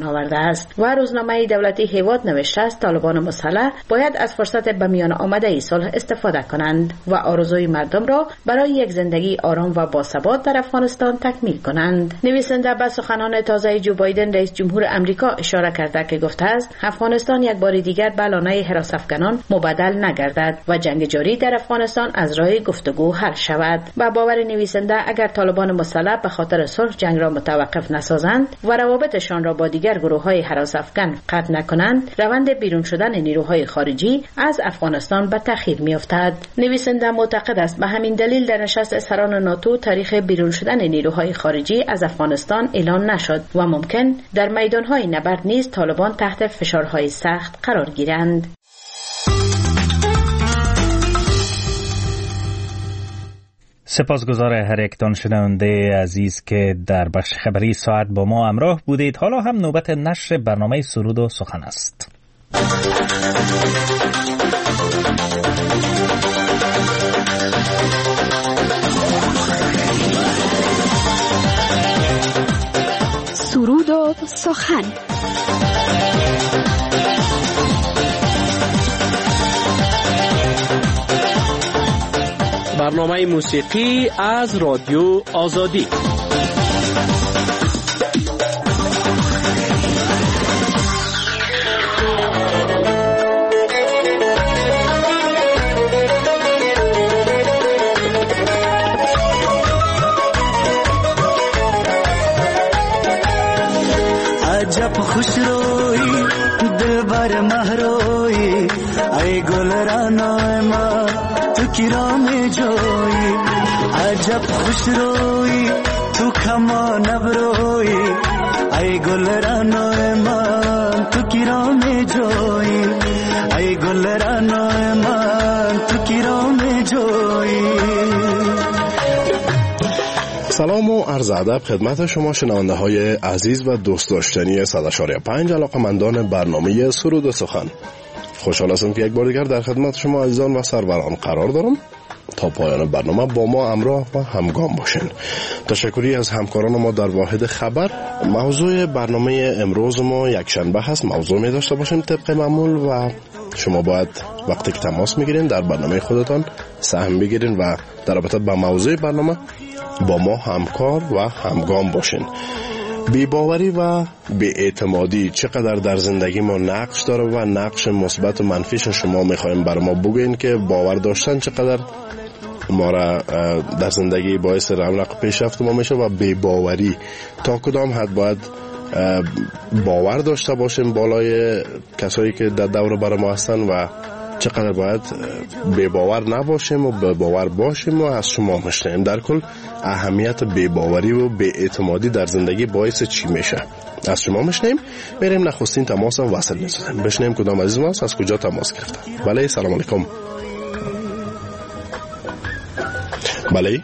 آورده است و روزنامه دولتی هیواد نوشته است طالبان مسلح باید از فرصت به میان آمده صلح استفاده کنند و آرزوی مردم را برای یک زندگی آرام و باثبات در افغانستان تکمیل کنند. نویسنده به سخنان تازه جو بایدن رئیس جمهور امریکا اشاره کرده که گفته است افغانستان یک بار دیگر به لانه حراس افغانان مبدل نگردد و جنگ جاری در افغانستان از راه گفتگو حل شود. با باور نویسنده اگر طالبان مسلح به خاطر صلح جنگ را متوقف نسازند و روابطشان را با دیگر گروه‌های حراس افغان قطع نکنند، روند بیرون شدن نیروهای خارجی از افغانستان به تأخیر می‌افتد. نویسنده معتقد است به همین دلیل در نشست سران ناتو تاریخ بیرون شدن نیروهای خارجی از افغانستان اعلان نشد و ممکن در میدان‌های نبرد نیز طالبان تحت فشارهای سخت قرار گیرند. سپاسگزار هر یکتان شنونده عزیز که در بخش خبری ساعت با ما همراه بودید. حالا هم نوبت نشر برنامه سرود و سخن است. سرود و سخن. برنامه موسیقی از رادیو آزادی. عجب خوش روی دلبر مهروی ای گل رانای ما تو کرام جوی عجب خوش روی تو کما نبروی ای گل رانای من تو کرام جوی ای گل رانای من تو کرام جوی. سلام و عرض ادب خدمت شما شنونده های عزیز و دوست داشتنی 100.5 علاقه‌مندان برنامه سرود و سخن. خوشحال هستم که یک بار دیگر در خدمت شما عزیزان و سروران قرار دارم. تا پایان برنامه با ما همراه و همگام باشین. تشکری از همکاران ما در واحد خبر. موضوع برنامه امروز ما یک شنبه هست. موضوع می داشته باشین طبق معمول و شما باید وقتی که تماس میگیرین در برنامه خودتان سهم بگیرین و در رابطه با موضوع برنامه با ما همکار و همگام باشین. بی‌باوری و بی‌اعتمادی چقدر در زندگی ما نقش داره و نقش مثبت و منفیش شما میخوایم بر ما بگین که باور داشتن چقدر ما را در زندگی باعث رونق پیشرفت ما میشه و بی‌باوری تا کدام حد باید باور داشته باشیم بالای کسایی که در دور بر ما هستن و چقدر باید بی‌باور نباشیم و باور باشیم و از شما میشنیم. در کل اهمیت بی‌باوری و بی‌اعتمادی در زندگی باعث چی میشه از شما میشنیم. بریم نخستین تماس هم وصل میزنیم بشنیم کدام عزیز ما از کجا تماس گرفتن. بله سلام علیکم. بله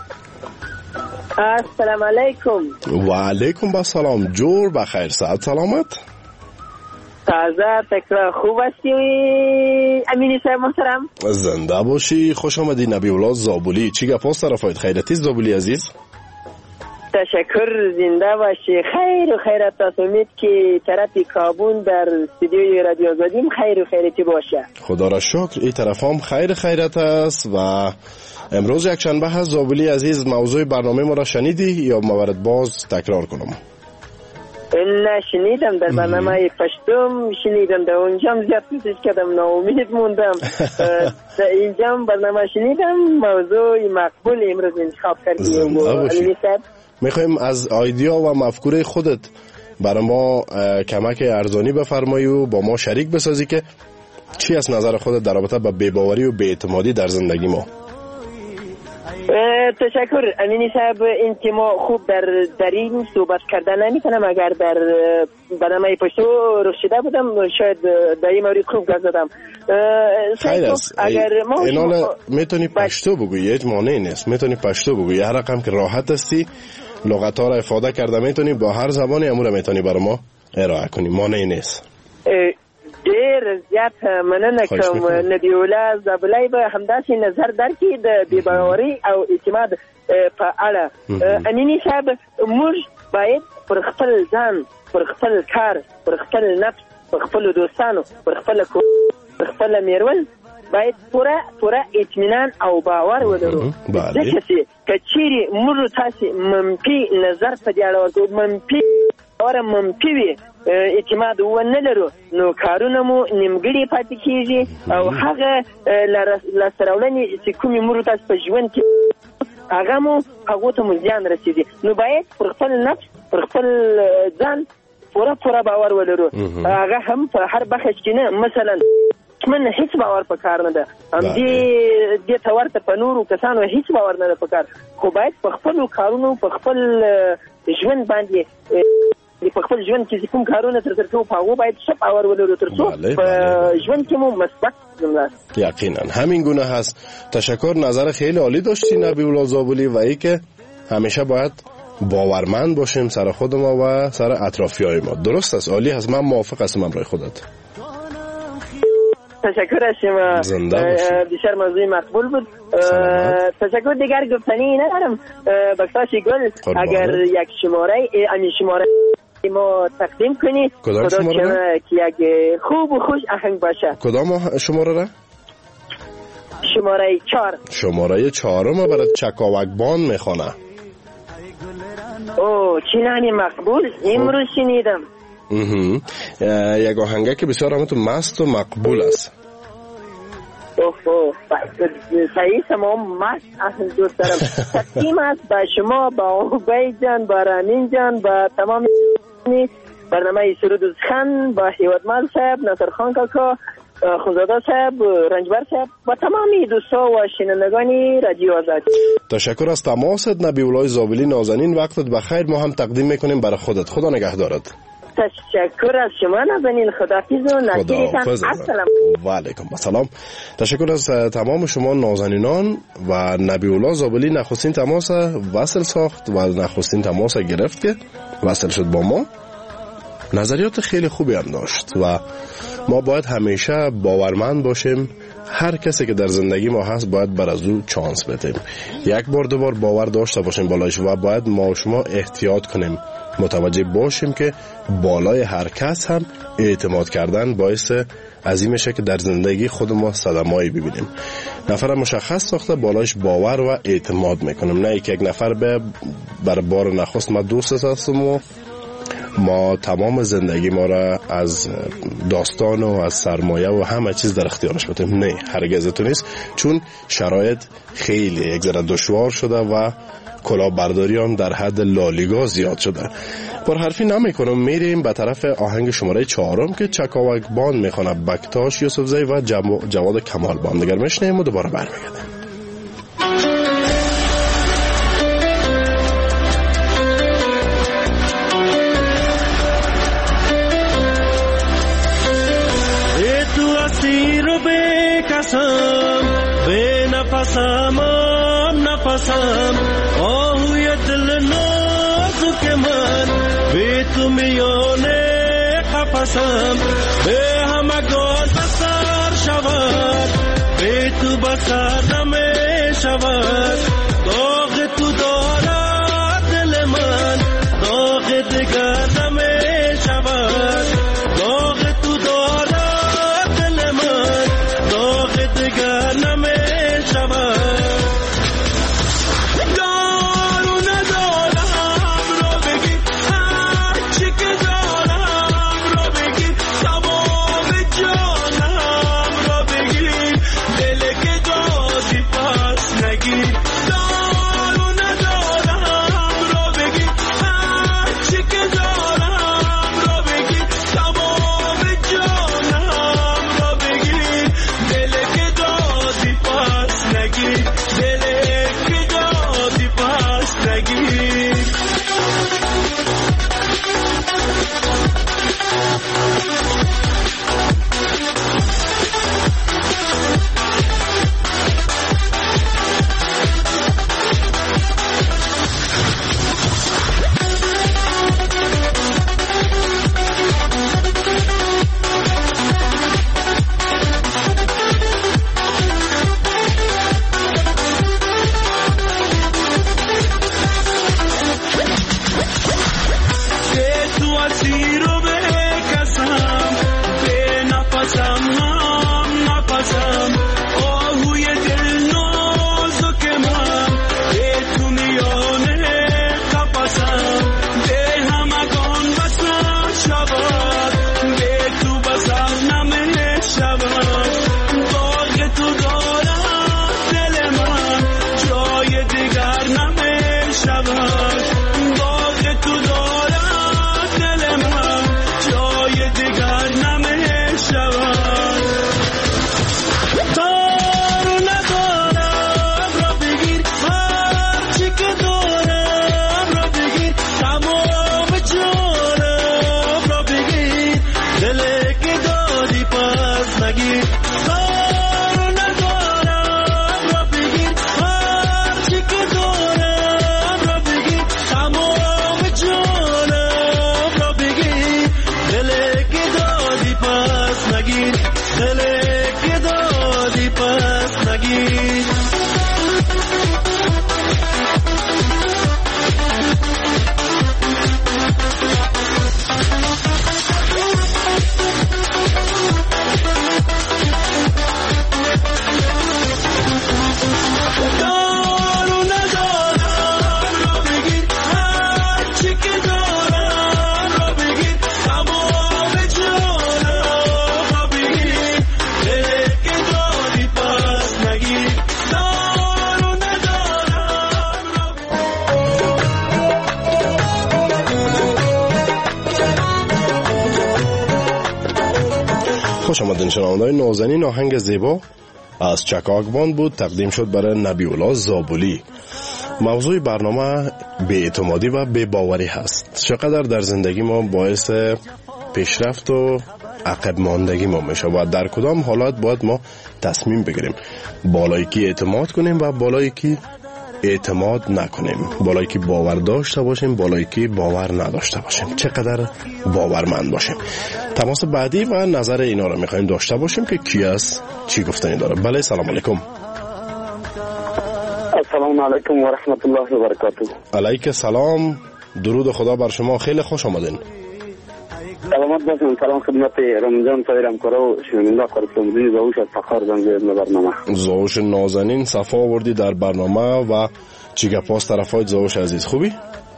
السلام علیکم. و علیکم با سلام. جور بخیر صحت سلامت. تازه تکرار خوب هستی امینی صاحب محترم. زنده باشی. خوش آمدی نبی اولاد زابولی. چی گپ است طرفایت خیرتی زابولی عزیز؟ تشکر زنده باشی. خیر و خیرت است. امید که طرف کابون در استودیوی رادیو آزادیم خیر و خیرتی باشه. خدا را شکر این طرف هم خیر خیرت است. و امروز یک شنبه هست زابولی عزیز. موضوع برنامه ما را شنیدی یا موارد باز تکرار کنم؟ نه شنیدم در برنامه پشتم شنیدم در اونجا زیاد کوشش کردم ناامید موندم. در اینجا برنامه شنیدم موضوع مقبول امروز انتخاب کردیم. میخوایم از ایدیا و مفکوره خودت برای ما کمک ارزانی بفرمایی و با ما شریک بسازی که چی از نظر خودت در رابطه با بی‌باوری و بی‌اعتمادی در زندگی ما؟ تشکر امینی صاحب. این که ما خوب در این صحبت کردن نمیتونم. اگر در برنامه پشتو رخ شده بودم شاید در این مورد خوب گفت دادم. خیر است. اگر ما میتونی پشتو بگویی هیچ مانعی نیست. میتونی پشتو بگویی هر رقم که راحت هستی لغت ها را افاده کرده میتونی با هر زبانی امور میتونی برای ما ارائه کنی. مانعی نیست. دیر زیاد مننه کوم نبیولا زابلای به همداسې نظر درکې د بی‌باورۍ او اعتماد په اړه. امینی صاحب موږ باید پر خپل ځان پر خپل کار، پر خپل نفس، پر خپل دوستانو، پر خپل کور، پر خپل میرول باید پوره اطمینان او باور ولرو. ځکه چې کچېرې موږ تاسې منفي نظر په دې اړه ورکړو، منفي وي، اعتماد ونه لرو، نو کارونه مو نیمګړي پاتې کېږي او هغه لاسته راوړنې چې کومې موږ تاسې په ژوند کې هغو ته مو زیان رسېږي. نو باید پر خپل نفس، پر خپل ځان پوره باور ولرو. هغه هم په هر بخش کې نه، مثلا من هیڅ باور په کار نه ده، دې ته ورته په نورو کسانو هیڅ باور نه ده په کار، خو باید په خپلو کارونو، په خپل ژوند باندې، په خپل ژوند کې کوم کارونه ترسره کوو په هغو باید ښه باور ولرو، تر څو په ژوند کې مو مثبت جمله. یقینا همین گونه هست. تشکر، نظر خیلی عالی داشتی نبی الله زابلی و ای که همیشه باید باورمند باشیم سر خود ما و سر اطرافیان ما. درست است، عالی هست، من موافق هستم امرای خودت. تشکر از شما، بسیار موضوع مقبول بود. تشکر، دیگر گفتنی ندارم. بکتاشی گل اگر یک شماره ما تقدیم کنید، کدام شماره که یک خوب و خوش آهنگ باشه. کدام شماره را؟ شماره 4. شماره 4 ما برای چکاوکبان میخوانه. اوه، چنانی مقبول، امروز شنیدم. یک آهنگه که بسیار همتون مست و مقبول است. صحیح، تمام مست اهل دوست دارم. تقدیم است با شما، با عبید جان، با رامین جان، با تمام برنامه سرود و سخن، با هیوادمال صاحب، ناصر خان کاکا، خونزاده صاحب، رنجبر صاحب و تمامی دوستا و شنوندگان رادیو آزادی. تشکر از تماست نبی الله زابلی نازنین. وقتت بخیر. ما هم تقدیم میکنیم برای خودت. خدا نگهدارت. تشکر از شما نازنین. خداحافظ و نصیرتان. السلام. و علیکم السلام. تشکر از تمام شما نازنینان و نبی الله زابلی نخستین تماس وصل ساخت و نخستین تماس گرفت که وصل شد با ما. نظریات خیلی خوبی هم داشت و ما باید همیشه باورمند باشیم. هر کسی که در زندگی ما هست باید بر از او چانس بدیم. یک بار دو بار باور داشته باشیم بالایش و باید ما و شما احتیاط کنیم، متوجه باشیم که بالای هر کس هم اعتماد کردن باعث عظیم میشه که در زندگی خود ما صدمه‌ای ببینیم. نفر مشخص ساخته بالایش باور و اعتماد میکنیم، نه یک نفر به بر بار نخست ما دوست هستم و ما تمام زندگی ما را از داستان و از سرمایه و همه چیز در اختیارش بدیم. نه، هرگز تو نیست، چون شرایط خیلی یک ذره دشوار شده و کلاهبرداری هم در حد لالیگا زیاد شده. پر حرفی نمیکنم، میریم به طرف آهنگ شماره 4 که چکاوکبان میخونه بکتاش یوسفزی و جواد کمال با هم دیگر میشنیم و دوباره برمیگردیم. نفسم آهوی دل نازک من، به تو میانه قفسم، به همگان بسر شود، به تو بسر نمی شود. داغ تو دارد دل من، داغ دیگر نمی شود. داغ تو دارد دل من، داغ دیگر نمی شود. خوش آمدین شنونده‌های نازنین. آهنگ زیبا از چکاکبان بود، تقدیم شد برای نبی‌الله زابلی. موضوع برنامه بی‌اعتمادی و بی‌باوری هست. چقدر در زندگی ما باعث پیشرفت و عقب ماندگی ما میشه و در کدام حالات باید ما تصمیم بگیریم، بالایی که اعتماد کنیم و بالایی که اعتماد نکنیم، بالایی که باور داشته باشیم، بالایی که باور نداشته باشیم، چقدر باورمند باشیم. تماس بعدی و نظر اینا رو میخوایم داشته باشیم که کی است، چی گفتنی داره. بله، سلام علیکم. السلام علیکم و رحمت الله و برکاته. علیک سلام، درود خدا بر شما. خیلی خوش آمدین. سلامت باشین. سلام خدمت رمضان تایرم کرو شنونده قرصمدی زوش از فخر زنده برنامه. زوش نازنین صفا آوردی در برنامه و چی گپاس طرفای زوش عزیز، خوبی؟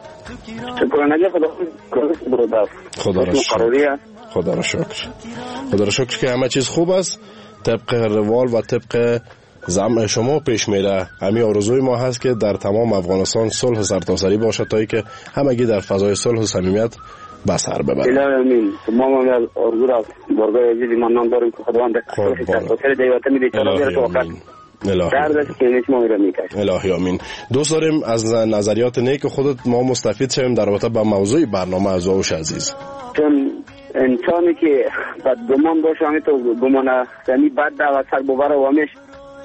شکرانه خدا برادر. خدا را شکر. خدا را شکر. خدا را شکر که همه چیز خوب است، طبق روال و طبق زعم شما پیش میره. همین آرزوی ما هست که در تمام افغانستان صلح سرتاسری باشه تا که همگی در فضای صلح و صمیمیت به سر ببریم. آمین. ما آرزو را بارگاه عزیز ایمان داریم که خداوند سرتاسری دیوته میده تا بیاره تو وقت دردش که نیست ما میره میکشه. الهی آمین. دوست داریم از نظریات نیک خودت ما مستفید شویم در رابطه با موضوع برنامه از زوش عزیز. چون انسانی که بدگمان باشه همین تو گمانه یعنی بد و سر ببره و همیش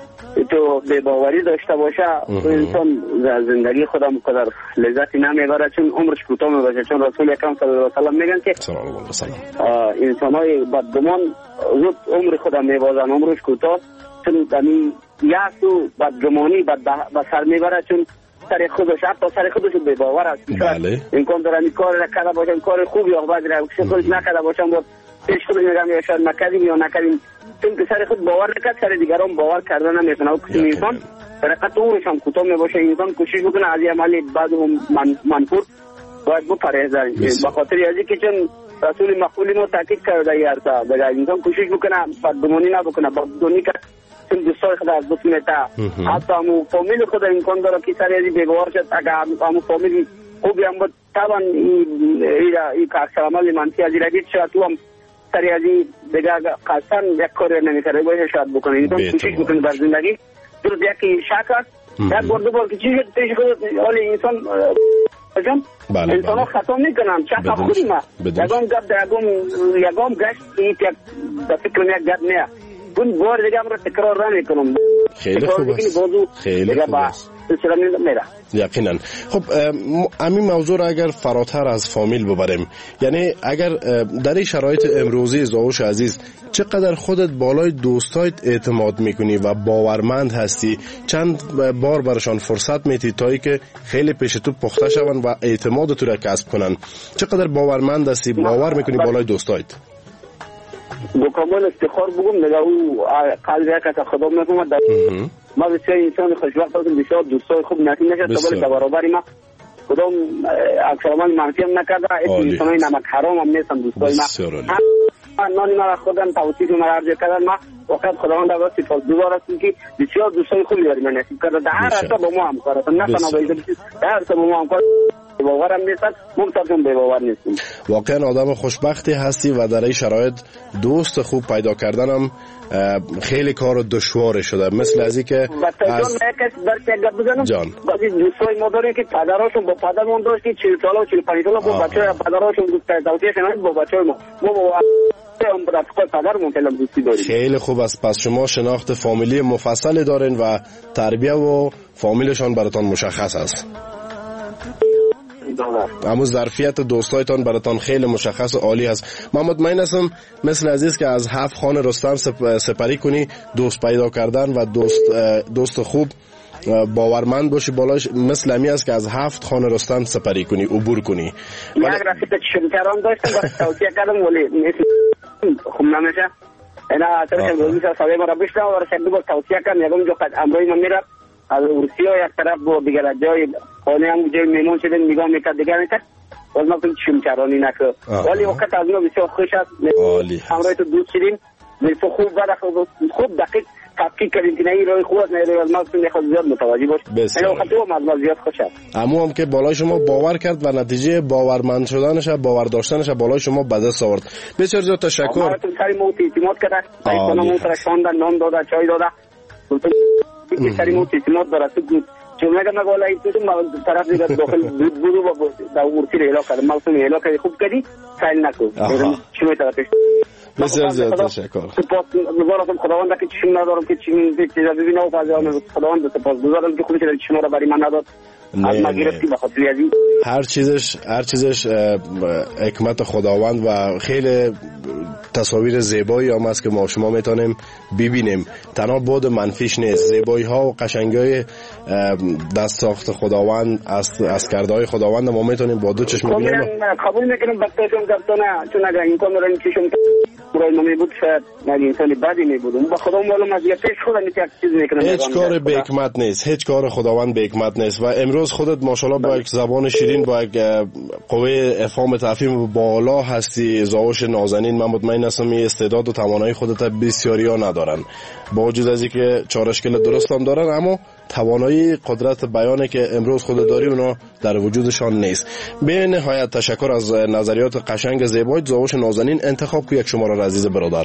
تو بی‌باوری داشته باشه انسان زندگی خودم قدر لذتی نمیبره، چون عمرش کوتاه میباشه. چون رسول اکرم صلی الله علیه و سلم میگن که انسان‌های بدگمان زود عمر خودم میبازن، عمرش کوتاه، چون یعنی یأس و بدگمانی به سر میبره، چون سر خودش حتی سر خودش بی‌باور است. بله. امکان داره این کار نکرده باشم، کار خوبی یا بدی را خودش نکرده باشم، با پیش خودش میگم یا شاید نکردیم یا نکردیم، چون که سر خود باور نکرد سر دیگران باور کردن نمیتونه. کسی انسان برکت عمرش هم کوتاه میباشه. انسان کوشش بکنه از عمل بعد منفور باید بپرهیزه، به خاطر ازی که چون رسول مقبول ما تاکید کرده یارتا بگه انسان کوشش بکنه بدگمانی نبکنه، بدگمانی که چون دوستای خود از دوست میته. حتی همون فامیل خود امکان داره که سر ازی بیگوار شد، اگر همون فامیل خوبی هم بود طبعا این که اکثر عمل منفی ازی ردید شد تو هم سری ازی دیگه قصدن یک کاری نمیکرده باشه شاید بکنه. انسان کوشش بکنه در زندگی درست یکی شک است یک بار دو بار که چیزی پیش خود حالی انسان انسان ها خطا میکنن. شک خودی ما یکم گفت یکم گشت در فکر یک گفت نیا اون بار دیگه هم را تکرار نمیکنم. خیلی خوب است. خیلی خوب است. یقینا. خب همین موضوع را اگر فراتر از فامیل ببریم، یعنی اگر در این شرایط امروزی زاوش عزیز چقدر خودت بالای دوستایت اعتماد میکنی و باورمند هستی، چند بار برشان فرصت میدی تا که خیلی پیش تو پخته شون و اعتماد تو را کسب کنن، چقدر باورمند هستی، باور میکنی بالای دوستایت؟ با کامل افتخار بگم نگاه او قلب یک از خدا میکنم ما بسیار انسان خوشبخت هستم، بسیار دوستای خوب نصیب نشد تا برابری ما کدام اکثر عمل منفی هم نکرده. انسانای نمک حرام هم نیستن دوستای ما. نانی ما خودم توصیف ما عرض کردن، ما وقت خداوند را سپاسگزار هستم که بسیار دوستای خوبی داریم نصیب کرده. در هر حالت با ما همکار هستن، نه تنها در هر حالت با ما همکار باور هم نیستن، ممتازم به باور نیستیم. واقعا آدم خوشبختی هستی و در این شرایط دوست خوب پیدا کردن هم خیلی کار دشوار شده، مثل ازی که از جان بعضی دوستای ما داریم که پدراشون با پدرمون داشت که 40 ساله و 45 ساله با بچه‌ها پدراشون دوستی شدن با بچه‌ها ما با پدرمون کلام دوستی داریم. خیلی خوب است. پس شما شناخت فامیلی مفصل دارین و تربیت و فامیلشان براتون مشخص است. اما ظرفیت دوستایتان براتان خیلی مشخص و عالی است. من مطمئن هستم مثل عزیز که از 7 خان رستم سپری کنی، دوست پیدا کردن و دوست خوب باورمند باشی بالاش مثل امی است که از 7 خان رستم سپری کنی، عبور کنی. یک رفیق شمکران داشتم با توصیه کردم ولی خوب نمیشه. اینا اصلا روزی ساده ما را بشتم و رشد با توصیه کردم یکم جو قد امروی من میرم از روسیه یک طرف با دیگر جای خانه هم جای میمون شدن نگاه میکرد دیگر میکرد باز ما کنید شمکرانی نکرد ولی وقت از ما بسیار خوش است. همراه تو دوست شدیم تو خوب بعد خوب دقیق تحقیق کردیم که نه راه خوب است نه راه مال خود زیاد متوجه باش. اینو وقتی مال زیاد خوشه. اما هم که بالای شما باور کرد و نتیجه باورمند شدنش باور داشتنش بالای شما به دست آورد. بسیار زیاد تشکر. ما تو سری موت اعتماد کرد. اینا موت را شاندن نان داده چای داده. تو سری موت اعتماد داره تو جمله که نگوله ای تو ما طرف دیگر داخل بودو با دا ورتی را اعلام کرد. ما تو اعلام کرد خوب کردی سیل نکن. چی طرفش بسیار زیاد تشکر. سپاس گزارم خداوند که چشم ندارم که چی چیزا ببینم و فضا خداوند سپاس گزارم که خودش شما را برای من نداد. ما گرفتی به خاطر ازی هر چیزش حکمت خداوند و خیلی تصاویر زیبایی هم است که ما شما میتونیم ببینیم. تنها بود منفیش نیست، زیبایی ها و قشنگی دست ساخت خداوند از کردهای خداوند ما میتونیم با دو چشم ببینیم. قبول میکنم بچه‌شون گفتن چون اگر این کار رو چشم برای ما میبود شاید نگه انسانی بدی میبود. با خدا معلوم است پیش خودم یک چیز میکنم. هیچ کار به حکمت نیست، هیچ کار خداوند به حکمت نیست و امروز خودت ماشاءالله با یک زبان شیرین با یک قوه افهام تفهیم بالا هستی. زاوش نازنین من مطمئن هستم این استعداد و توانایی خودت بسیاریا ندارن، با وجود از اینکه چارشکل درست هم دارن اما توانایی قدرت بیانی که امروز خود داری اونا در وجودشان نیست. به نهایت تشکر از نظریات قشنگ زیبای زاوش نازنین. انتخاب کو یک شماره را عزیز برادر.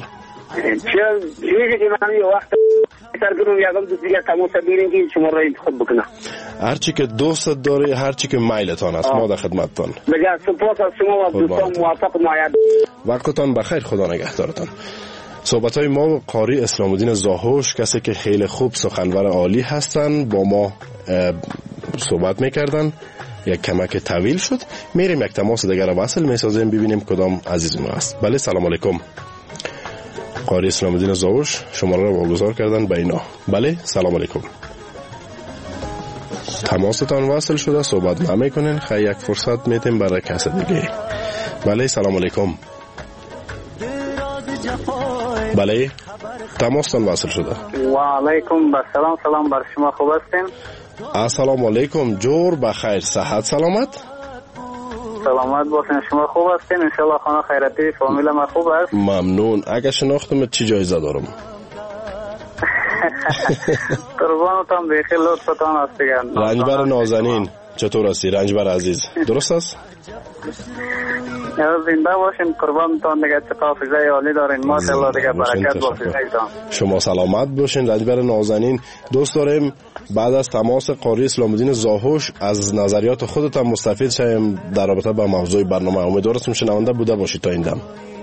چیزی که من یه وقت سرگرم یادم دوست دیگر تماس بگیریم که شماره خود بکنه. هر چی که دوست داری، هر چی که میلتان است ما در خدمتتان. بگم سپاس از شما و دوستان موفق معید. وقتتان بخیر، خدا نگهدارتان. صحبت‌های ما قاری اسلام الدین زاهوش، کسی که خیلی خوب سخنور عالی هستن، با ما صحبت میکردن. یک کمک طویل شد. میریم یک تماس دیگر وصل میسازیم ببینیم کدام عزیز ما است. بله سلام علیکم. قاری اسلام الدین زاهوش شماره را واگذار کردن به اینا. بله سلام علیکم. تماستان وصل شده، صحبت نمیکنین. خیلی یک فرصت میتیم برای کس دیگه. بله سلام علیکم. بله تماستان وصل شده. و علیکم السلام. سلام بر شما، خوب هستین؟ السلام علیکم. جور بخیر، صحت سلامت؟ سلامت باشین. شما خوب هستین؟ انشالله خانه خیرتی فامیل ما خوب است؟ ممنون. اگه شناختم چی جایزه دارم؟ قربانتان بخیر، لطفتان است دیگه. رنجبر نازنین چطور هستی رنجبر عزیز؟ درست است؟ زنده باشین، قربانتان دیگه. چه حافظه عالی دارین ماشاءالله دیگه، برکت باشه. شما سلامت باشین رنجبر نازنین. دوست داریم بعد از تماس قاری اسلام الدین زاهوش از نظریات خودت هم مستفید شیم در رابطه با موضوع برنامه. امیدوارم شنونده بوده باشید تا این دم.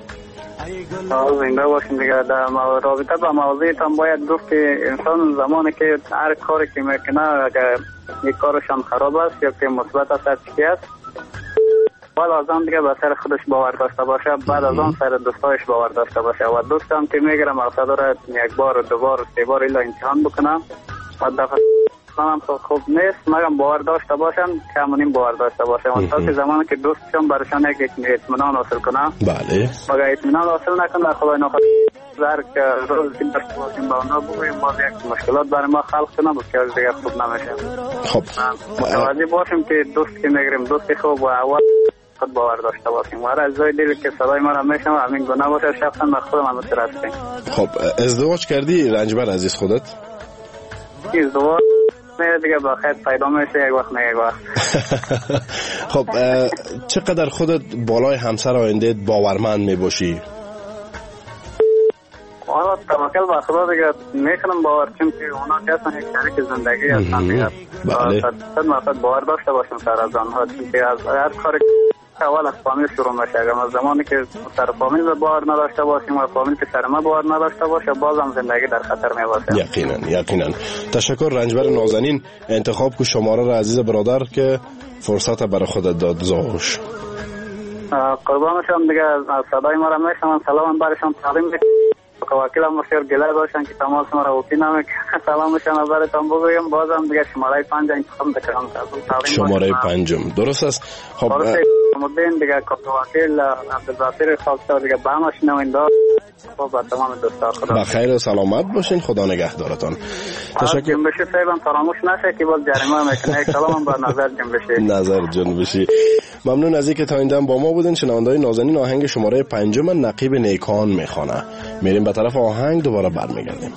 زنده باشین دیگه. در رابطه با موضوعتان باید گفت که انسان زمانی که هر کاری که میکنه اگر یک کارشان خراب است یا که مثبت است چی است، بعد از آن دیگه به سر خودش باور داشته باشه، بعد از آن سر دوستایش باور داشته باشه و دوستم که میگیرم مقصد داره یک بار دو بار سه بار الا امتحان بکنم و دفعه هم خوب نیست مگم باور داشته باشم که همونیم باور داشته باشم و تا که زمانی که دوستشم برشان یک اطمینان حاصل کنم. بله مگه اطمینان حاصل نکنه خدای نخواد که روز که داشته باشیم با اونا بگویم باز یک مشکلات برای ما خلق کنم بسیار دیگه خوب نمیشه. خب متوجه باشیم که دوست که میگیریم دوست خوب و اول خود باور داشته باشیم و هر از جای دیگه که صدای ما را میشنم همین گناه باشه شخصا من خودم هم مترسیم. خب ازدواج کردی رنجبر عزیز خودت؟ ازدواج دیگه با خیر پیدا میشه یک وقت نه یک وقت. خب چقدر خودت بالای همسر آیندهت باورمند میباشی؟ حالا توکل به خدا دیگه میکنم باور چون که اونا که اصلا یک شریک زندگی هستن دیگه. بله. صد مرتب باور داشته باشیم سر از آنها چون که از هر کاری اول از فامیل شروع میشه. اگر ما زمانی که سر فامیل باور نداشته باشیم و فامیل که سر ما باور نداشته باشه بازم زندگی در خطر میباشه. یقینا. تشکر رنجبر نازنین. انتخاب کو شماره را عزیز برادر که فرصت برای خودت داد زاهوش. قربانشان دیگه از صدای ما را میشنون. سلام برشان تعلیم که وکیل هم بسیار گله داشتن که تماس ما را وکی نمیکنه. سلامشان از برتان بگویم بازم دیگه شماره 5 انتخاب بکنم. شماره 5 درست است. خب مدین دیگه که وکیل عبدالبصیر خاکسار دیگه به همش نوینده با تمام دوستان خدا بخیر و سلامت باشین. خدا نگهدارتان. تشکر. جنبشی صاحبم فراموش نشه که باز جریمه میکنه. سلام بر نظر جنبشی. نظر جنبشی. ممنون از اینکه تا این دم با ما بودین. شنونده‌های نازنین آهنگ شماره 5 نقیب نیکان میخوانه. میریم به طرف آهنگ، دوباره برمیگردیم.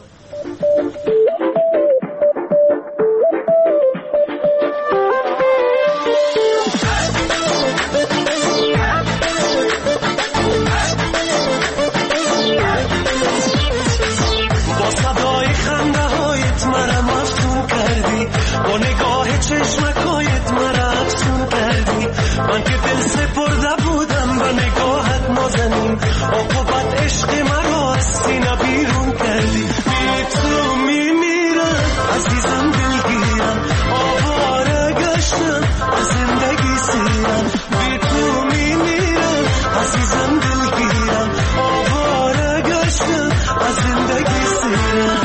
چشمکایت مرا افسون کردی، من که دل سپرده بودم به نگاهت نازنین، عاقبت عشق مرا از سینه بیرون کردی. بی تو میمیرم عزیزم دلگیرم، آواره گشتم از زندگی سیرم. بی تو میمیرم عزیزم دلگیرم، آواره گشتم از زندگی سیرم.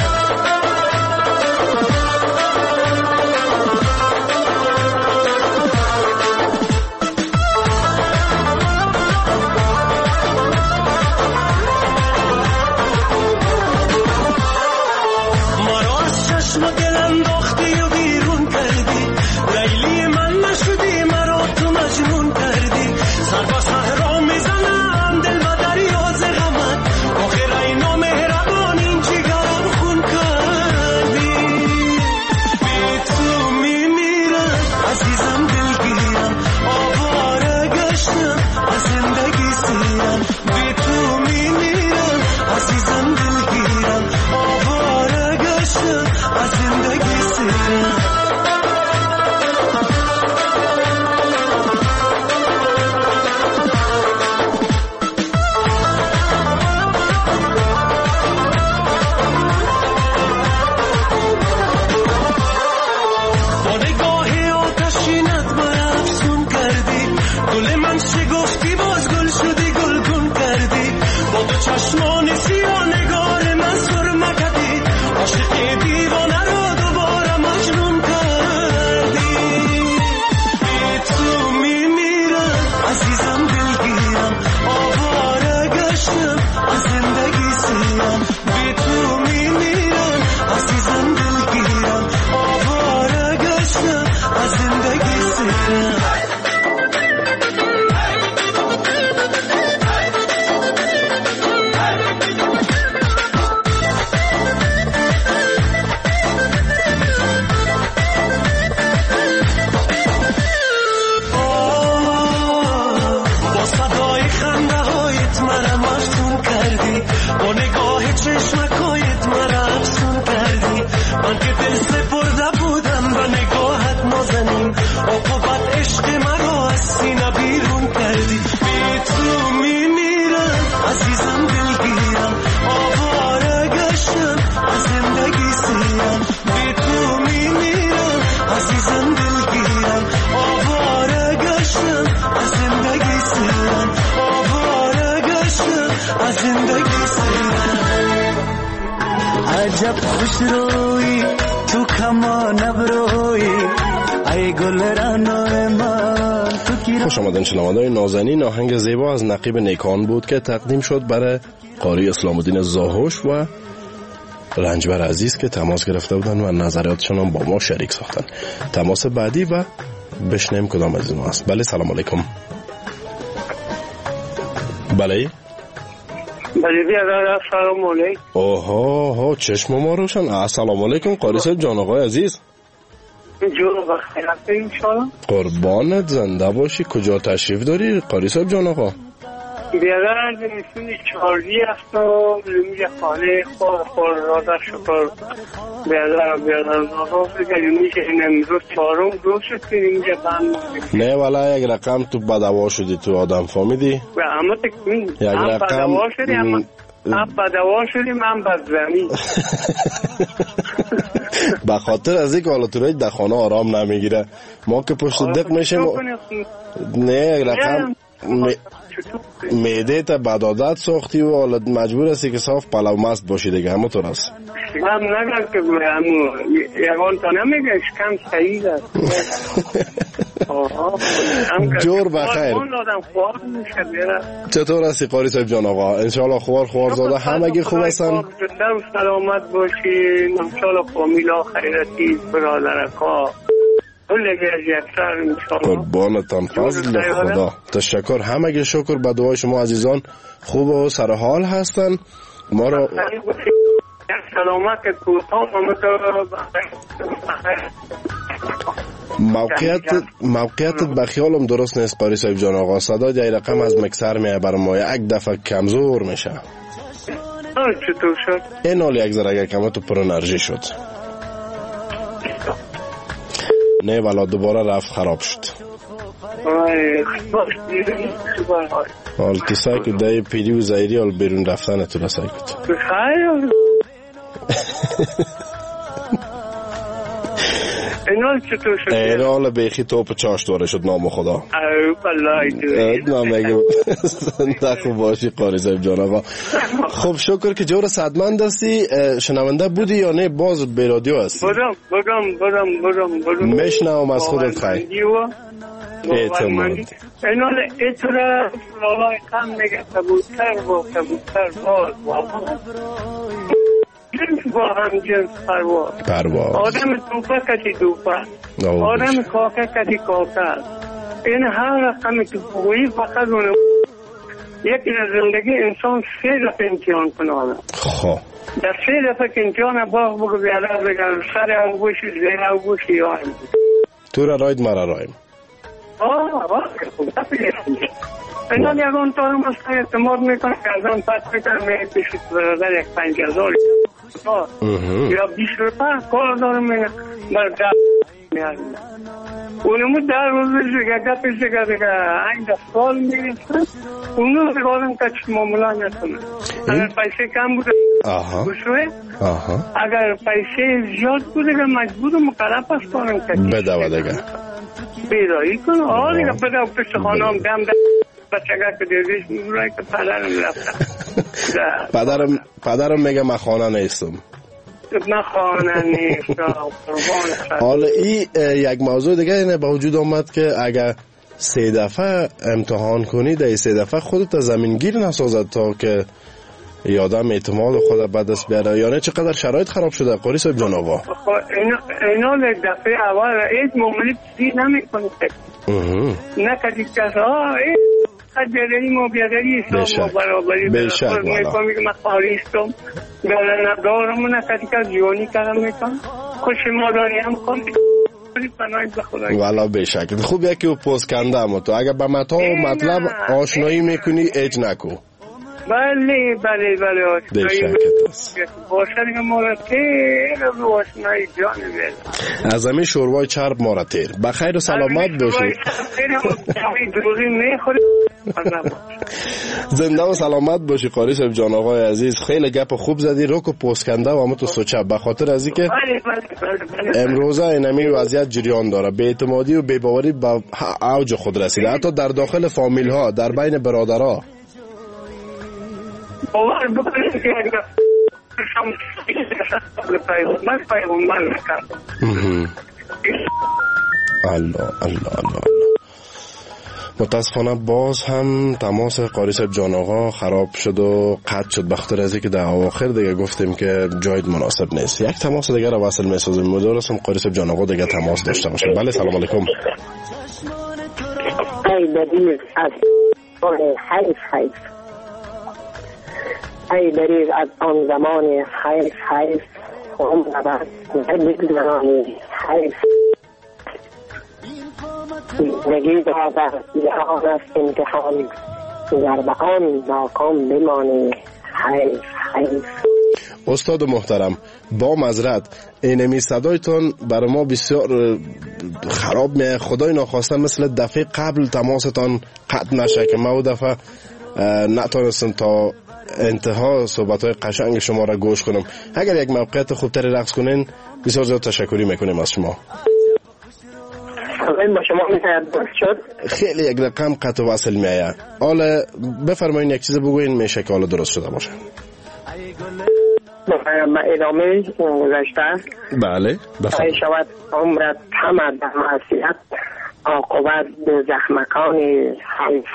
عجب خوش روی تو کمان ابروی ای گل رانو من تو کی. خوش آمدن شنونده‌های نازنین. آهنگ زیبا از نقیب نیکان بود که تقدیم شد برای قاری اسلام الدین زاهوش و رنجبر عزیز که تماس گرفته بودن و نظریاتشون هم با ما شریک ساختن. تماس بعدی و بشنیم کدام عزیز ما است. بله سلام علیکم. بله بله سلام علیکم. اوه چشم ما روشن. السلام علیکم قاری صاحب جان آقای عزیز. جون بخیر هستین انشالله. قربانت زنده باشی. کجا تشریف داری قاری صاحب جان آقا؟ بیادر نمیسون چارجی هستم میگه خانه خور راده شکر بیادر نازم بگه میشه این امروز چهارم روز شد که اینجا بند نه والا یک رقم تو بدوا شدی تو آدم فهمیدی؟ اما تکمین یک رقم بدوا شدی اما بدوا شدی من بدزمی به خاطر از اینکه حالا تو در خانه آرام نمیگیره ما که پشت دق میشیم. نه یک رقم معده تا بدادت ساختی و حالا مجبور هستی که صاف پلو مست باشی دیگه. همه طور است. من نگم که یکان تا نمیگه اشکم سعید است. جور بخیر. چطور هستی قاری صاحب جان آقا؟ انشالله خوار زاده همگی خوب هستن. سلامت باشی. انشالله فامیلا خیرتی برادرکا قربانتان، فضل خدا. تشکر، همه شکر. به دعای شما عزیزان خوب و سر حال هستن. ما را سلامت کوتاه موقعیتت به خیالم درست نیست قاری صاحب جان. آقا صدا یه رقم از مکسر میه برای ما یک دفعه کمزور میشه. چطور شد؟ این حال یک ذره کمه تو پر انرژی شد. نه والا دوباره رفت خراب شد. حال تو سعی کن دای پیری و زایری حال بیرون رفتن تو را سعی کن. اینال چطور شد؟ اینال بیخی توپ چاش دوره شد نام خدا. او بلای نامگه خوب باشی قاری صاحب جان آقا. خب شکر که جور صدمند هستی. شنونده بودی یا نه باز به رادیو هستی؟ بودم میشنوم از خودت خیلی اعتماد. اینال اترا رالای کم نگه کبوتر باز با هم جنس پرواز. آدم توپه کتی توپه، آدم کاکه کتی کاکه. این هر رقم توپویی فقط اونه یکی در زندگی انسان 3 دفعه امتحان کنه. خب در 3 دفعه که امتحان باغ بگو بیادر بگن سر اوگوشی زیر اوگوشی یا هم تو را راید مرا رایم. اینال یکان تارم از که اعتماد میکنه که از آن پس میکنه میگه پیشت برادر 5,000 یا 20 روپا کار دارم میگه برگرد میارم اونمو در روز جگه پیش جگه این دستال میگه اونو بگارم که چه معامله نکنه. اگر پیسه کم بوده بشوه اگر پیسه زیاد بوده که مجبور مقرب است کنم که بدوه دیگه بیدایی کنه. دیگه بدو پیش خانم دم بچگاه که دیدیش میگوره که پدرم رفتم. پدرم میگه من خانه نیستم. من خانه نیستم. حالا این یک موضوع دیگه اینه با وجود آمد که اگر 3 دفعه امتحان کنی در 3 دفعه خودت زمینگیر نسازد تا که یادم اعتماد خود به دست بیاره. یعنی چقدر شرایط خراب شده قاری صاحب جان آقا؟ اینا یک دفعه اول ایت معاملی چیزی نمی کنید نه کدی کسا بیادری ما بیادری حساب ما برابری میکنم که من خواهیستم داره ندارم نه کدی کس جیانی کردم میکنم خوش ماداری هم کنم والا بشک خوب یکی و پوست کنده اما تو اگر به متا و مطلب آشنایی میکنی ایج نکو. بله آشنایی باشه دیگه مورد تیر رو آشنایی جان بیده از همین شوروای چرب ما را تیر. بخیر و سلامت باشی. زنده و سلامت باشی قاری صاحب جان آقای عزیز. خیلی گپ خوب زدی روک و پوسکنده و همه تو سوچه به خاطر ازی که امروزه اینمی وضعیت جریان داره. بی‌اعتمادی و بی‌باوری به اوج خود رسیده حتی در داخل فامیل ها در بین برادرها. باور بکنید که اگر پیغمبر نکرد الله متاسفانه باز هم تماس قاری صاحب جان آقا خراب شد و قطع شد بخاطر از اینکه در اواخر دیگه گفتیم که جای مناسب نیست. یک تماس دیگه رو وصل می‌سازیم. مدارسم قاری صاحب جان آقا دیگه تماس داشته باشه. بله سلام علیکم. ای دریز از حیف ای دریز از آن زمان حیف عمر بعد بگذرانی حیف زندگی را در جهان است امتحان در به آن ناکام بمانی حیف. استاد محترم با معذرت اینمی صدایتون برای ما بسیار خراب میه. خدای ناخواسته مثل دفعه قبل تماستان قطع نشه که ما دفعه نتونستم تا انتها صحبت‌های قشنگ شما را گوش کنم. اگر یک موقعیت خوبتری رقص کنین بسیار زیاد تشکری میکنیم از شما. با شما شد خیلی یک رقم قطع وصل میایه. حالا بفرمایین یک چیز بگوین میشه که حالا درست شده باشه. ما ادامه گذشته بله بفرمایید. شود عمرت همه در معصیت عاقبت به زخمکان حیف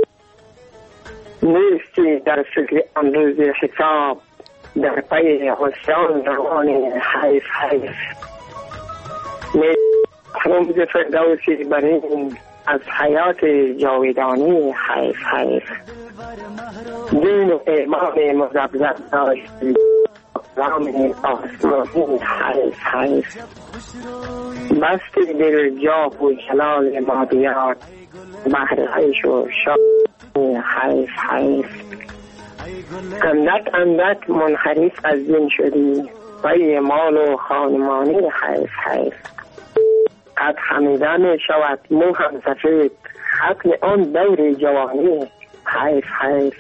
نیستی در فکر آن روز حساب در پی حسیان روان حیف رمز فردوسی برای از حیات جاودانی حیف حیف. دین و ایمان مزبزب داشت رام آسمانی حیف حیف. بست دل جاب و جلال مادیات بحر عیش و شانی حیف حیف. اندک اندک منحرف از دین شدی وی مال و خانمانی حیف حیف. قد خمیده می شود مو هم سفید ختم آن دور جوانی حیف حیف.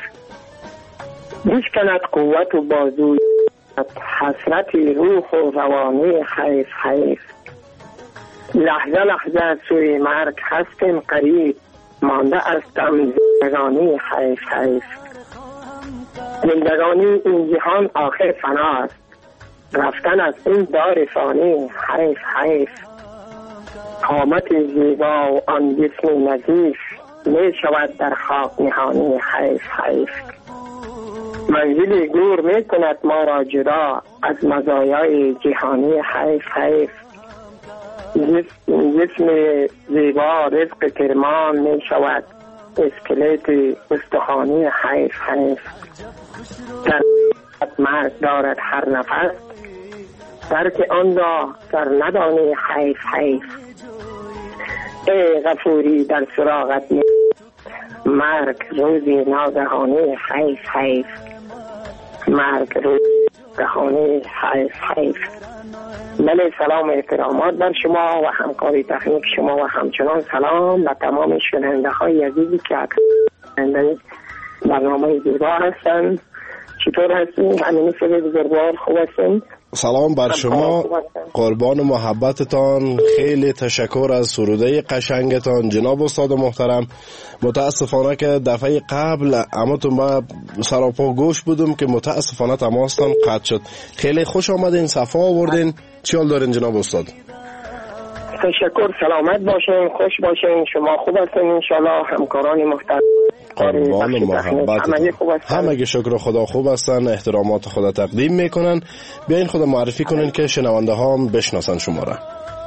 بشکند قوت و بازوی حسرت روح و روانی حیف حیف. لحظه لحظه سوی مرگ هستیم قریب مانده استم زندگانی حیف حیف. زندگانی این جهان آخر فناست رفتن از این دار فانی حیف حیف. قامت زیبا و آن جسم نظیف می شود در خاک نهانی حیف حیف. منزل گور می کند ما را جدا از مزایای جهانی حیف حیف. جسم زیبا رزق کرمان می شود اسکلت استخوانی حیف حیف. در مرگ دارد هر نفس درک آن را در ندانی حیف حیف. ای غفوری در سراغت مرگ روزی ناگهانی حیف حیف. مرگ روزی ناگهانی حیف حیف. بله سلام احترامات بر شما و همکاری تکنیک شما و همچنان سلام به تمام شنونده های عزیزی که برنامه زیبا هستند. چطور هستین؟ همین سبب بزرگوار خوب هستین؟ سلام بر شما، قربان محبتتان. خیلی تشکر از سروده قشنگتان جناب استاد محترم. متاسفانه که دفعه قبل اماتون ما سراپا گوش بودم که متاسفانه تماستان قطع شد. خیلی خوش آمدین، صفا آوردین. چی حال دارین جناب استاد؟ تشکر، سلامت باشین، خوش باشین. شما خوب هستین؟ انشالله همکاران محترم قربان محبت همه شکر خدا خوب هستن، احترامات خدا تقدیم میکنن. بیاین خدا معرفی کنین که شنونده ها هم بشناسن شما را.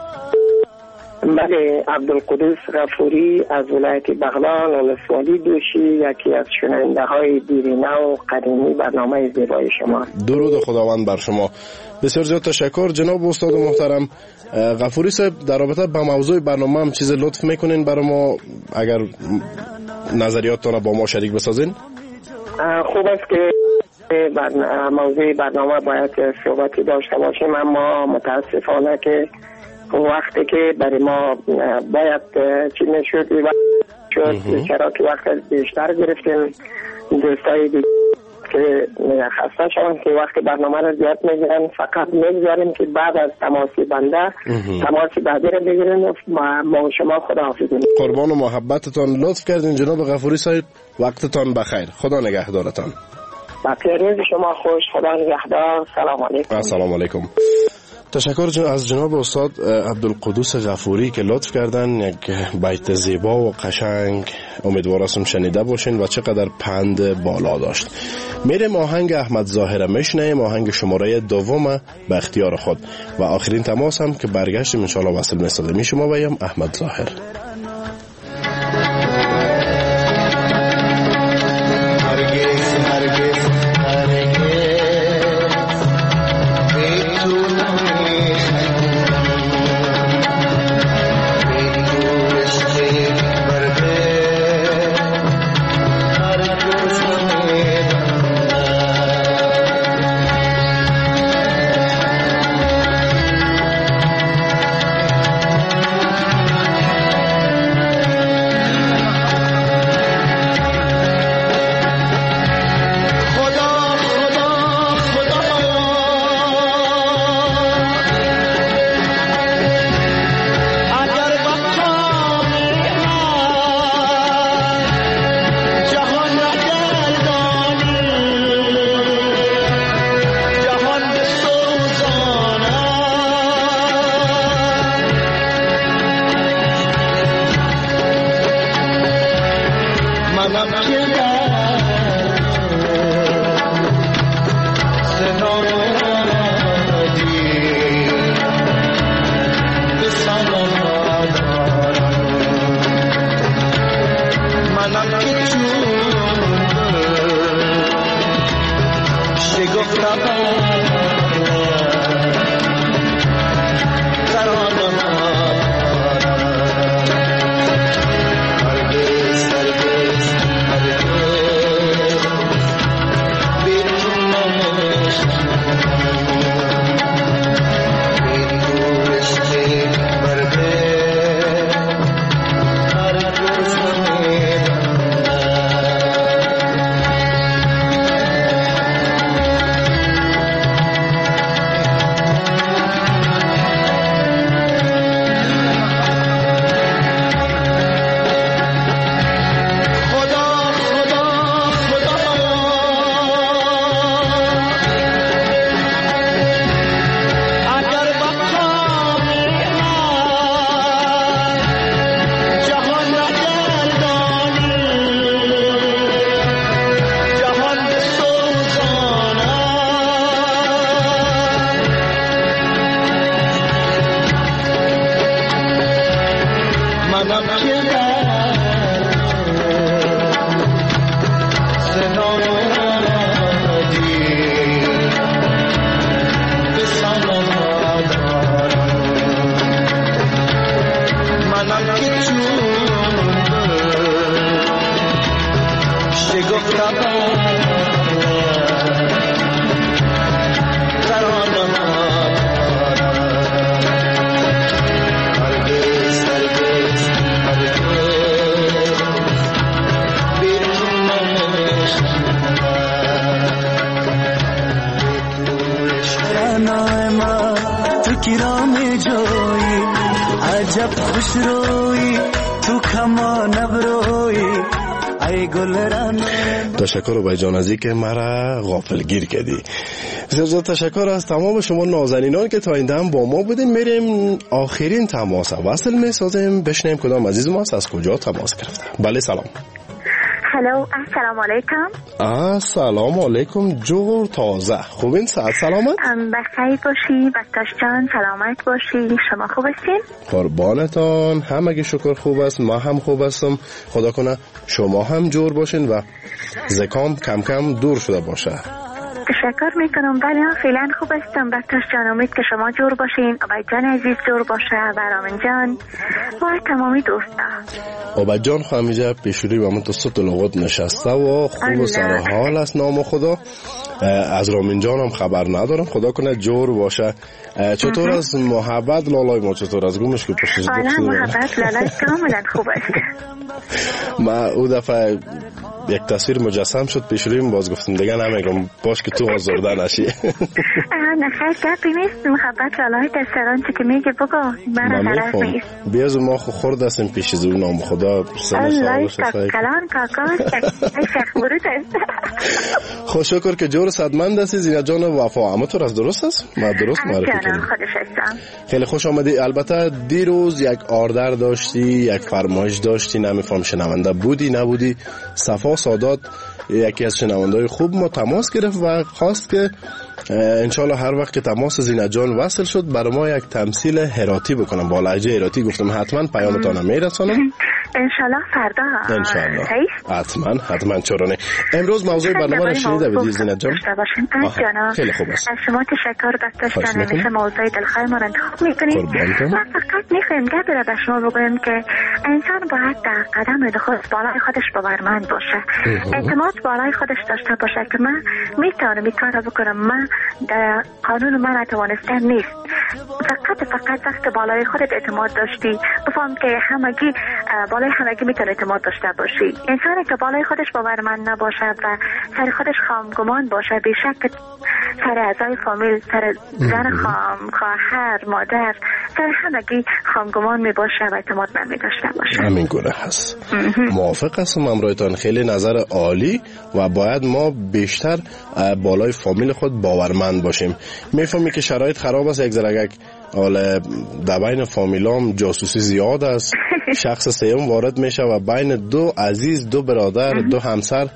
بله، عبدالقدوس غفوری از ولایت بغلان ولسوالی دوشی، یکی از شنونده های دیرینه و قدیمی برنامه زیبای شما. درود خداوند بر شما. بسیار زیاد تشکر جناب استاد محترم. غفوری صاحب، در رابطه با موضوع برنامه هم چیز لطف میکنین برای ما، اگر نظریاتتان با ما شریک بسازین؟ خوب است که موضوع برنامه باید صحبتی داشته باشیم، اما متاسفانه که وقتی که برای ما باید چی نشد چرا که وقت بیشتر گرفتیم دوستای دیگه که خسته شوند که وقت برنامه را زیاد میگیرن، فقط میگذاریم که بعد از تماسی بنده تماسی بعدی را بگیرن و ما شما خداحافظیم. قربان و محبتتان، لطف کردین جناب غفوری صاحب. وقتتان بخیر، خدا نگهدارتان. بخیر روز شما خوش، خدا نگهدار. سلام علیکم. سلام علیکم. تشکر از جناب استاد عبدالقدوس غفوری که لطف کردن یک بیت زیبا و قشنگ. امیدوارم شنیده باشین و چقدر پند بالا داشت. میریم آهنگ احمد ظاهر میشنیم، آهنگ شماره دوم به اختیار خود و آخرین تماس هم که برگشتیم انشاءالله وصل می‌شده. می شما ویم احمد ظاهر. تشکر بای جان ازی که مرا غافلگیر کردی. بسیار تشکر از تمام شما نازنینان که تا این دم با ما بودین. میریم آخرین تماس وصل میسازیم، بشنیم کدام عزیز ماست از کجا تماس گرفته. بله سلام. هلو السلام علیکم. سلام علیکم جور تازه. خوبین؟ صحت سلامت؟ بخیر باشی بکتاش جان، سلامت باشی. شما خوب هستین؟ قربانتان، همگی شکر خوب است، ما هم خوب هستم. خدا کنه شما هم جور باشین و زکام کم کم دور شده باشه. تشکر میکنم. بله فعلا خوب هستم بکتاش جان. امید که شما جور باشین، عبید جان عزیز جور باشه و رامین جان و تمامی دوستا. عبید جان خواهم اینجا پیشوری و من تو ست لغت نشسته و خوب و سر حال است نام خدا. از رامین جان هم خبر ندارم، خدا کنه جور باشه. چطور از محبت لالای ما؟ چطور از گومش که پشتش بخشید؟ محبت لالای کاملا خوب است. ما او دفعه یک تصویر مجسم شد پیشرویم، باز گفتم دیگه نمیگم باش که تو آزرده نشی. نه خیر گپی نیست. محبت لالای دستران چه که میگه بگو من طرف نیست. بیازو ما خو خورد هستیم پیش زون نام خدا الله کلان کاکا شیخ برود است. خوش شکر که جور صدمند هستی زینت جان وفا. اما تو راست درست است؟ ما درست معرفی کردیم. خودش هستم. خیلی خوش آمدی. البته دیروز یک آردر داشتی، یک فرمایش داشتی، نمیفهم شنونده بودی نبودی. صفا سادات یکی از شنونده‌های خوب ما تماس گرفت و خواست که انشالله هر وقت که تماس زینت جان وصل شد برای ما یک تمثیل هراتی بکنم با لهجه هراتی. گفتم حتما پیامتان میرسونم انشالله فردا. انشالله حتما چرا نه. امروز موضوع برنامه را شنیده بودی زینت جان؟ خیلی خوب است. از شما تشکر دکتر جان. همیشه موضوع دلخواه ما را انتخاب میکنید. ما فقط میخوایم گپی را به شما بگویم که انسان باید در قدم خود بالای خودش باورمند باشه، اعتماد بالای خودش داشته باشه که من میتونم این کار را بکنم، من در قانون من نتوانستم نیست. فقط وقت بالای خودت اعتماد داشتی بفهم که همگی بالای همگی میتونه اعتماد داشته باشی. انسانی که بالای خودش باورمند نباشه و سر خودش خامگمان باشه، بیشک سر اعضای فامیل، سر زن خواهر، مادر، سر همگی خامگمان میباشه و اعتماد نمیداشته باشه. همین گونه هست. موافق هستم امرایتان. خیلی نظر عالی و باید ما بیشتر بالای فامیل خود باورمند باشیم. میفهمی که شرایط خراب است، یک ذره حالا در بین فامیلام جاسوسی زیاد است. شخص سوم وارد میشه و بین دو عزیز، دو برادر، دو همسر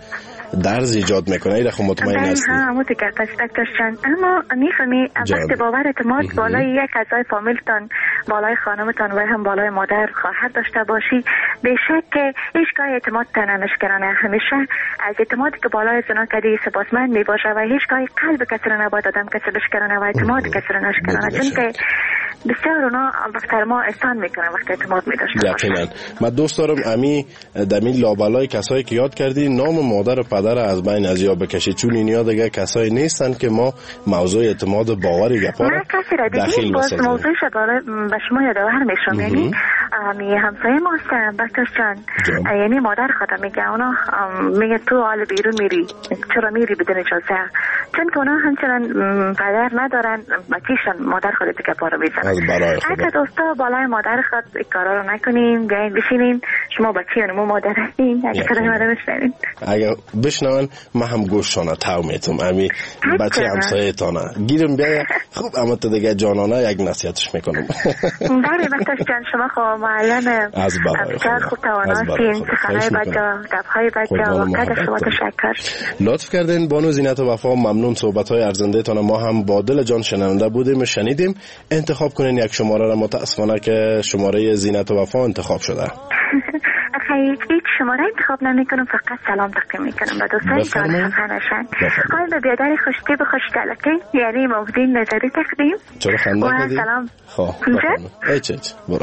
درز ایجاد میکنه. این رقم مطمئن هستی؟ ها همون دیگر پس دکتر جان، اما میفهمی وقتی باور اعتماد بالای یک اعضای فامیلتان، بالای خانمتان و هم بالای مادر خواهر داشته باشی، بیشک که هیچگاه اعتماد تنه نشکرانه. همیشه از اعتمادی که بالای زنا کردی سپاسمند می باشه و هیچگاه قلب کسی را نباید آدم کسی بشکرانه و اعتماد کسی را نشکرانه، چون که بسیار اونا بخاطر ما احسان میکنن وقتی اعتماد میداشته باشه. یقینا. من دوست دارم امی دمی لابلای کسایی که یاد کردی نام مادر و پدر از بین از یاد بکشی، چون اینیا دیگه کسایی نیستن که ما موضوع اعتماد و باوری گپا رو داخل بسازیم. موضوعش به شما یادآور میشم، یعنی می همسایه ما هستن بکتاش جان، یعنی مادر خودم میگه اونا میگه تو حال بیرون میری، چرا میری بدون اجازه؟ چون که اونا همچنان پدر ندارن، بچیشان مادر خودت که پارو میزنن. اگه دوستا بالای مادر خود این کارا رو نکنیم، بیاین بشینین، شما بچیان ما مادر هستین، اگه صدای من بشنوین، اگه بشنون ما هم گوشانه تو میتم امی بچه همسایه تانه گیرم بیا خوب، اما تو دیگه جانانه یک نصیحتش میکنم. بله بکتاش جان، شما خواه معلم از برای خدا، خوب توانستین، سخنهای بچه، دبهای بچه و قدر شما تشکر. لطف کردین بانو زینت و وفا، ممنون. صحبت‌های ارزنده تان ما هم با دل جان شنونده بودیم، شنیدیم. انتخاب کنین یک شماره را، متاسفانه که شماره زینت و وفا انتخاب شده. هیچ شماره انتخاب نمیکنم، فقط سلام تقدیم میکنم به دوستانی که خفه نشن. حال به بیادر خوشتی به خوشتلکی، یعنی مبدین نظری تقدیم. چرا خنده کردی؟ سلام. خواه ایچ برو.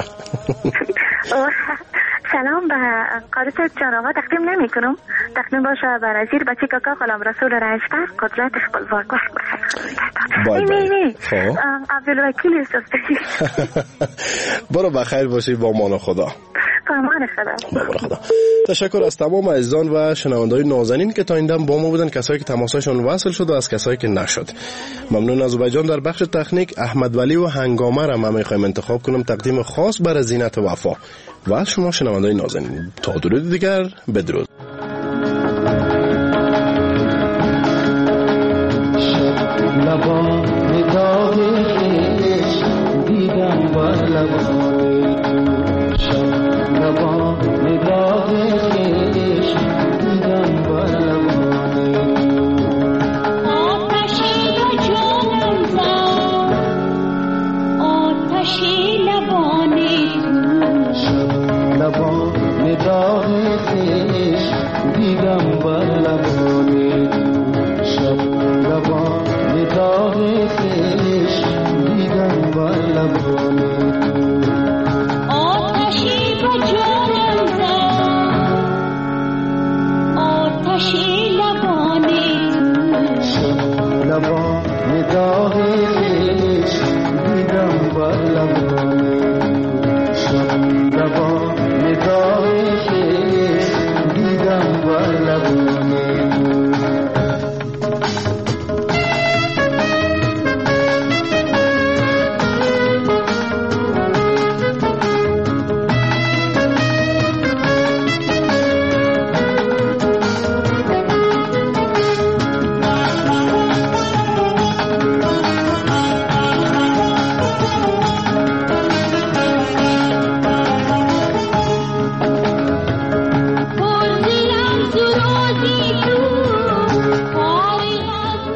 سلام به قادس جان آقا تقدیم نمی کنم، تقدیم باشه به نظیر بچه کاکا غلام رسول رنجبر، قدرت خپلواک وقت بخیر. نه عبدالوکیل یوسفزی. برو بخیر باشی، با امان خدا. خدا. تشکر از تمام عزیزان و شنونده‌های نازنین که تا این دم با ما بودن، کسایی که تماسشون وصل شد و از کسایی که نشد. ممنون از اوبایجان. در بخش تکنیک احمد ولی و هنگامه را من می‌خوایم انتخاب کنم تقدیم خاص برای زینت و وفا و از شما شنونده‌های نازنین. تا درود دیگر، بدرود.